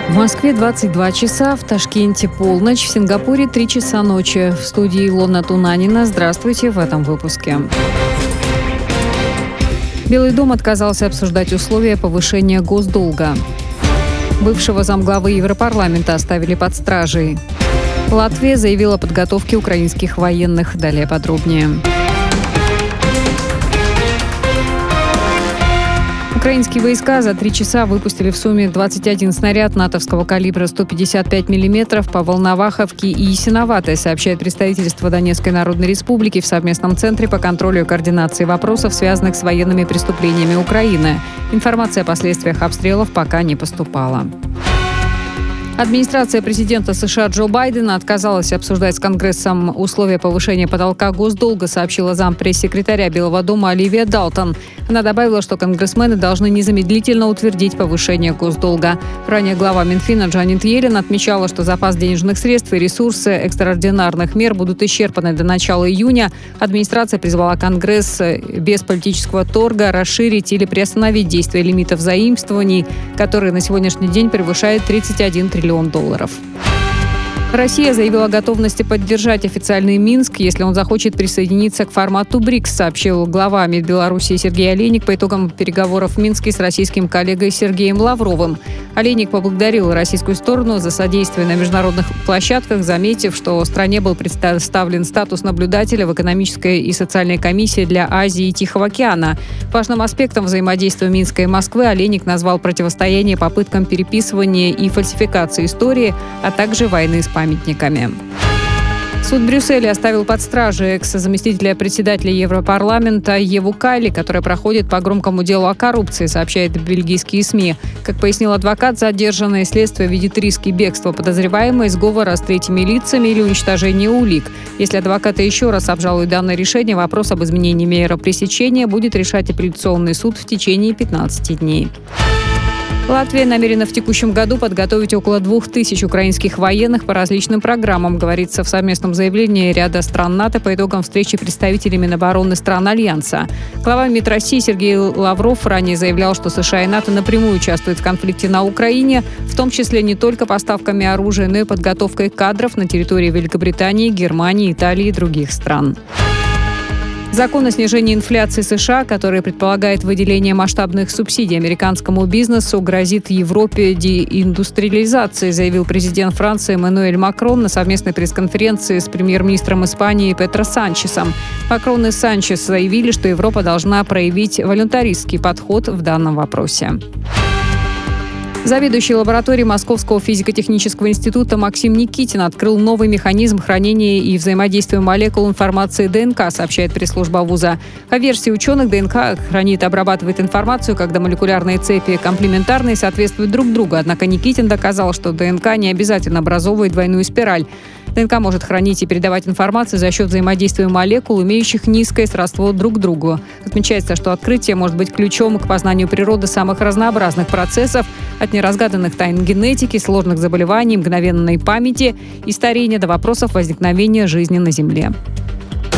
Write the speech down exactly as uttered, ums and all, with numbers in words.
В Москве двадцать два часа, в Ташкенте полночь, в Сингапуре три часа ночи. В студии Илона Тунанина. Здравствуйте в этом выпуске. Белый дом отказался обсуждать условия повышения госдолга. Бывшего замглавы Европарламента оставили под стражей. Латвия заявила о подготовке украинских военных. Далее подробнее. Украинские войска за три часа выпустили в сумме двадцать один снаряд натовского калибра сто пятьдесят пять миллиметров по Волноваховке и Ясиноватой, сообщает представительство Донецкой Народной Республики в совместном центре по контролю и координации вопросов, связанных с военными преступлениями Украины. Информация о последствиях обстрелов пока не поступала. Администрация президента США Джо Байдена отказалась обсуждать с Конгрессом условия повышения потолка госдолга, сообщила зампресс-секретаря Белого дома Оливия Далтон. Она добавила, что конгрессмены должны незамедлительно утвердить повышение госдолга. Ранее глава Минфина Джанет Йеллен отмечала, что запас денежных средств и ресурсы экстраординарных мер будут исчерпаны до начала июня. Администрация призвала Конгресс без политического торга расширить или приостановить действие лимитов заимствований, которые на сегодняшний день превышают тридцать один триллион долларов. Россия заявила о готовности поддержать официальный Минск, если он захочет присоединиться к формату БРИКС, сообщил глава МИД Беларуси Сергей Олейник по итогам переговоров в Минске с российским коллегой Сергеем Лавровым. Олейник поблагодарил российскую сторону за содействие на международных площадках, заметив, что стране был представлен статус наблюдателя в экономической и социальной комиссии для Азии и Тихого океана. Важным аспектом взаимодействия Минска и Москвы Олейник назвал противостояние попыткам переписывания и фальсификации истории, а также войны с памятниками. Суд Брюсселя оставил под стражей экс-заместителя председателя Европарламента Еву Кайли, которая проходит по громкому делу о коррупции, сообщает бельгийские СМИ. Как пояснил адвокат, задержанное следствие видит риски бегства подозреваемой, сговора с третьими лицами или уничтожения улик. Если адвокаты еще раз обжалуют данное решение, вопрос об изменении меры пресечения будет решать апелляционный суд в течение пятнадцати дней. Латвия намерена в текущем году подготовить около двух тысяч украинских военных по различным программам, говорится в совместном заявлении ряда стран НАТО по итогам встречи представителей Минобороны стран Альянса. Глава МИД России Сергей Лавров ранее заявлял, что США и НАТО напрямую участвуют в конфликте на Украине, в том числе не только поставками оружия, но и подготовкой кадров на территории Великобритании, Германии, Италии и других стран. Закон о снижении инфляции США, который предполагает выделение масштабных субсидий американскому бизнесу, грозит Европе деиндустриализацией, заявил президент Франции Эммануэль Макрон на совместной пресс-конференции с премьер-министром Испании Педро Санчесом. Макрон и Санчес заявили, что Европа должна проявить волюнтаристский подход в данном вопросе. Заведующий лабораторией Московского физико-технического института Максим Никитин открыл новый механизм хранения и взаимодействия молекул информации ДНК, сообщает пресс-служба вуза. По версии ученых, ДНК хранит и обрабатывает информацию, когда молекулярные цепи комплементарны и соответствуют друг другу. Однако Никитин доказал, что ДНК не обязательно образовывает двойную спираль. ДНК может хранить и передавать информацию за счет взаимодействия молекул, имеющих низкое сродство друг к другу. Отмечается, что открытие может быть ключом к познанию природы самых разнообразных процессов, от неразгаданных тайн генетики, сложных заболеваний, мгновенной памяти и старения до вопросов возникновения жизни на Земле.